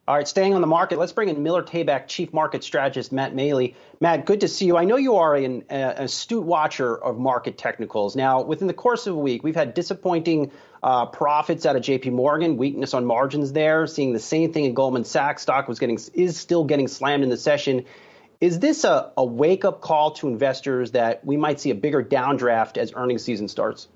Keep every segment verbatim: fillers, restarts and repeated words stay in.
All right, staying on the market, let's bring in Miller Tabak Chief Market Strategist Matt Maley. Matt, good to see you. I know you are an, an astute watcher of market technicals. Now, within the course of a week, we've had disappointing uh, profits out of J P Morgan, weakness on margins there. Seeing the same thing in Goldman Sachs. Stock was getting is still getting slammed in the session. Is this a, a wake-up call to investors that we might see a bigger downdraft as earnings season starts?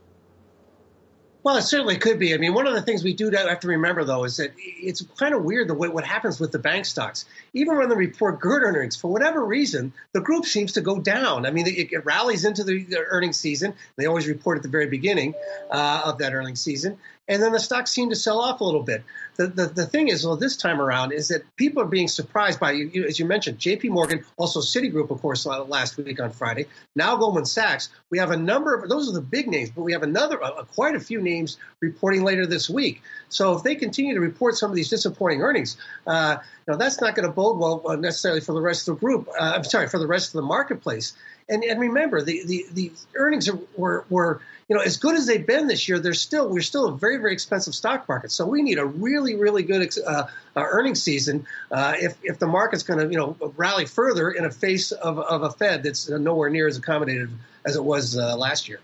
Well, it certainly could be. I mean, one of the things we do have to remember, though, is that it's kind of weird the way what happens with the bank stocks. Even when they report good earnings, for whatever reason, the group seems to go down. I mean, it, it rallies into the, the earnings season. They always report at the very beginning uh, of that earnings season. And then the stocks seem to sell off a little bit. The, the the thing is, well, this time around, is that people are being surprised by, you, as you mentioned, J P Morgan, also Citigroup, of course, last week on Friday. Now Goldman Sachs. We have a number of, those are the big names, but we have another, uh, quite a few names reporting later this week. So if they continue to report some of these disappointing earnings, uh, you know, that's not going to bode well uh, necessarily for the rest of the group. Uh, I'm sorry, for the rest of the marketplace. And, and remember, the, the, the earnings are, were, were, you know, as good as they've been this year, they're still, we're still a very, very expensive stock market. So we need a really, really good uh, uh, earnings season uh, if, if the market's going to, you know, rally further in a face of, of a Fed that's nowhere near as accommodative as it was uh, last year.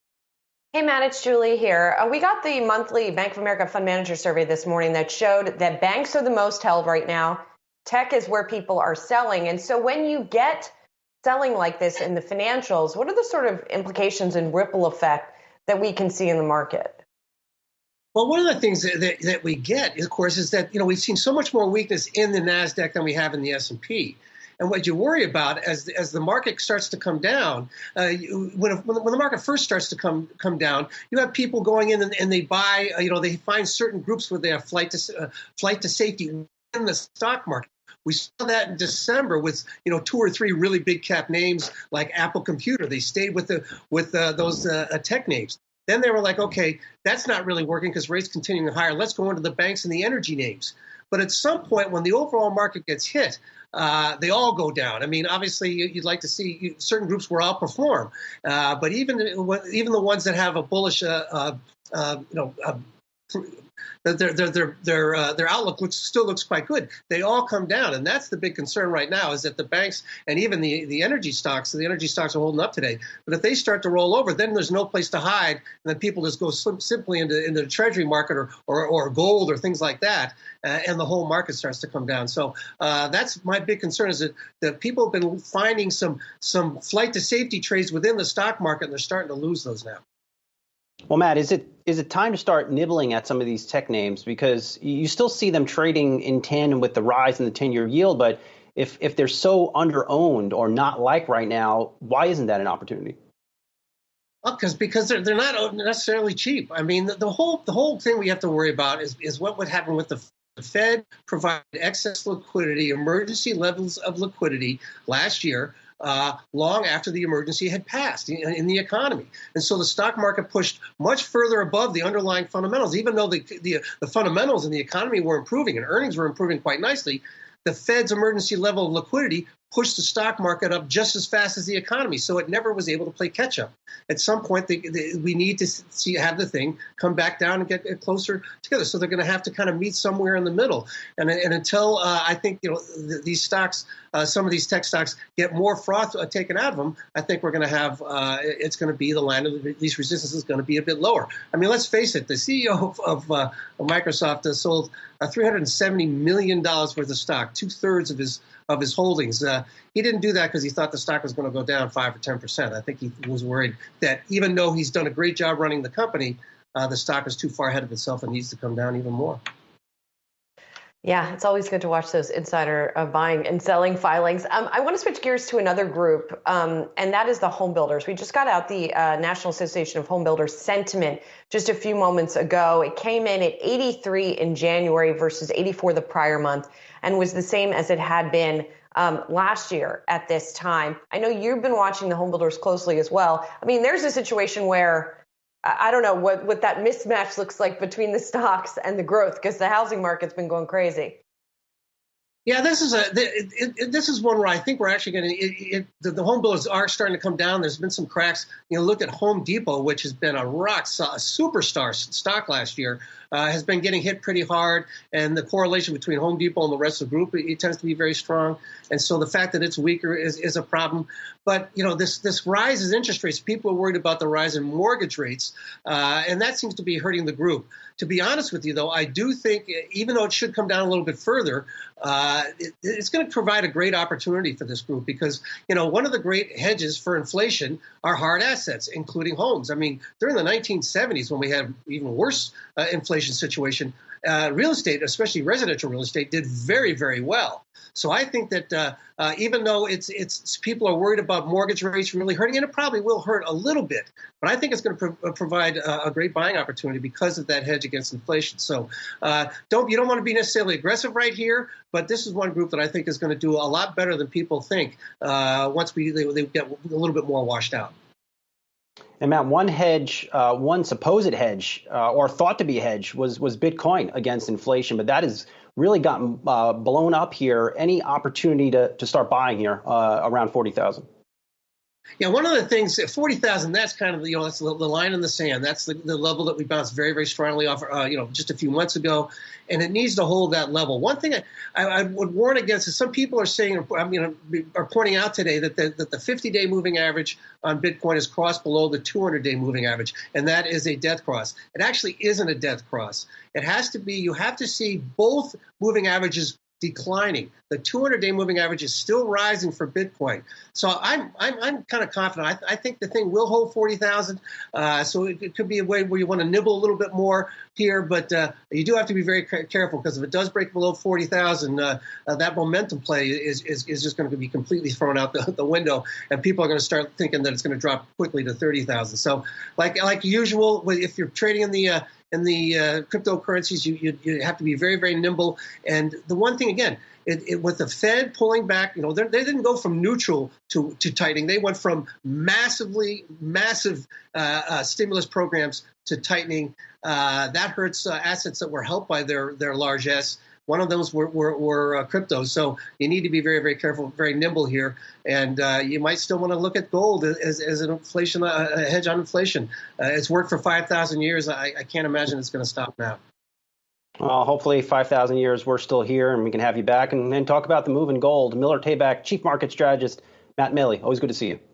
Hey, Matt, it's Julie here. Uh, we got the monthly Bank of America Fund Manager Survey this morning that showed that banks are the most held right now. Tech is where people are selling. And so when you get selling like this in the financials, what are the sort of implications and ripple effect that we can see in the market? Well, one of the things that, that, that we get, of course, is that, you know, we've seen so much more weakness in the NASDAQ than we have in the S and P. And what you worry about as as the market starts to come down, uh, you, when, when the market first starts to come come down, you have people going in and, and they buy, uh, you know, they find certain groups where they have flight to uh, flight to safety in the stock market. We saw that in December with, you know, two or three really big cap names like Apple Computer. They stayed with the with uh, those uh, tech names. Then they were like, okay, that's not really working because rates continuing higher. Let's go into the banks and the energy names. But at some point, when the overall market gets hit, uh, they all go down. I mean, obviously, you'd like to see certain groups will outperform, uh, but even even the ones that have a bullish, uh, uh, uh, you know. Uh, Their their their their uh, their outlook looks still looks quite good. They all come down, and that's the big concern right now. Is that the banks and even the the energy stocks, the energy stocks are holding up today. But if they start to roll over, then there's no place to hide, and then people just go sim- simply into into the treasury market or or, or gold or things like that, uh, and the whole market starts to come down. So uh, that's my big concern: is that that people have been finding some some flight to safety trades within the stock market, and they're starting to lose those now. Well, Matt, is it is it time to start nibbling at some of these tech names? Because you still see them trading in tandem with the rise in the ten-year yield. But if if they're so under-owned or not liked right now, why isn't that an opportunity? Well, because because they're they're not necessarily cheap. I mean, the, the whole the whole thing we have to worry about is is what would happen with the the Fed provided excess liquidity, emergency levels of liquidity last year. Uh, long after the emergency had passed in, in the economy. And so the stock market pushed much further above the underlying fundamentals, even though the, the, the fundamentals in the economy were improving and earnings were improving quite nicely. The Fed's emergency level of liquidity pushed the stock market up just as fast as the economy, so it never was able to play catch up. At some point, they, they, we need to see have the thing come back down and get closer together. So they're going to have to kind of meet somewhere in the middle. And, and until uh, I think you know th- these stocks, uh, some of these tech stocks, get more froth uh, taken out of them, I think we're going to have uh, it's going to be the line of least resistance is going to be a bit lower. I mean, let's face it, the C E O of, of, uh, of Microsoft uh, sold uh, three hundred seventy million dollars worth of stock, two thirds of his of his holdings. Uh, he didn't do that because he thought the stock was going to go down five or ten percent. I think he was worried that even though he's done a great job running the company, uh, the stock is too far ahead of itself and needs to come down even more. Yeah, it's always good to watch those insider uh, buying and selling filings. Um, I want to switch gears to another group, um, and that is the home builders. We just got out the uh, National Association of Home Builders sentiment just a few moments ago. It came in at eighty-three in January versus eighty-four the prior month, and was the same as it had been um, last year at this time. I know you've been watching the home builders closely as well. I mean, there's a situation where I don't know what, what that mismatch looks like between the stocks and the growth, because the housing market's been going crazy. Yeah, this is a it, it, this is one where I think we're actually going to the, the home builders are starting to come down. There's been some cracks. You know, look at Home Depot, which has been a rock a superstar stock last year, uh, has been getting hit pretty hard, and the correlation between Home Depot and the rest of the group it, it tends to be very strong. And so the fact that it's weaker is, is a problem. But you know, this this rise in interest rates, people are worried about the rise in mortgage rates, uh, and that seems to be hurting the group. To be honest with you, though, I do think, even though it should come down a little bit further, uh, it, it's going to provide a great opportunity for this group because, you know, one of the great hedges for inflation are hard assets, including homes. I mean, during the nineteen seventies, when we had even worse uh, inflation situation, uh, real estate, especially residential real estate, did very, very well. So I think that uh, uh, even though it's it's people are worried about mortgage rates really hurting, and it probably will hurt a little bit, but I think it's going to pro- provide a, a great buying opportunity because of that hedge against inflation. So uh, don't you don't want to be necessarily aggressive right here, but this is one group that I think is going to do a lot better than people think uh, once we they, they get a little bit more washed out. And Matt, one hedge, uh, one supposed hedge, uh, or thought to be a hedge, was was Bitcoin against inflation, but that has really gotten uh, blown up here. Any opportunity to to start buying here uh, around forty thousand? Yeah, one of the things, forty thousand, that's kind of, you know, that's the, the line in the sand. That's the, the level that we bounced very, very strongly off, uh, you know, just a few months ago. And it needs to hold that level. One thing I, I, I would warn against is some people are saying, I mean, are pointing out today that the, that the fifty-day moving average on Bitcoin is crossed below the two hundred day moving average. And that is a death cross. It actually isn't a death cross. It has to be, you have to see both moving averages declining. The two hundred day moving average is still rising for Bitcoin. So I'm I'm, I'm kind of confident. I, I think the thing will hold forty thousand. Uh, so it, it could be a way where you want to nibble a little bit more here, but uh, you do have to be very careful because if it does break below forty thousand, uh, uh, that momentum play is is, is just going to be completely thrown out the, the window, and people are going to start thinking that it's going to drop quickly to thirty thousand. So like like usual, if you're trading in the uh, in the uh, cryptocurrencies, you, you you have to be very, very nimble. And the one thing, again, it, it, with the Fed pulling back, you know, they didn't go from neutral to, to tightening. They went from massively, massive uh, uh, stimulus programs to tightening. Uh, that hurts uh, assets that were helped by their, their large S. One of those were, were, were uh, cryptos. So you need to be very, very careful, very nimble here. And uh, you might still want to look at gold as, as an inflation, uh, a hedge on inflation. Uh, it's worked for five thousand years. I, I can't imagine it's going to stop now. Well, hopefully five thousand years we're still here and we can have you back and, and talk about the move in gold. Miller Tabak, Chief Market Strategist, Matt Maley. Always good to see you.